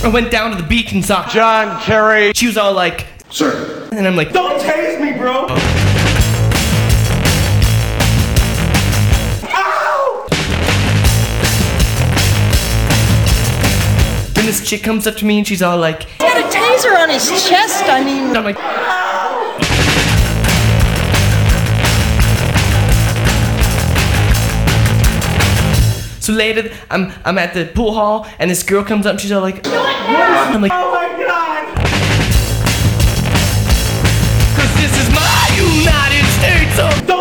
I went down to the beach and saw John Kerry. She was all like, Sir. and I'm like, Don't tase me, bro. Ow! then this chick comes up to me and she's all like, He had a taser on his chest, I mean. I'm like, so later, I'm at the pool hall, and this girl comes up, and she's all like, I'm like, Oh my god! 'cause this is my United States of...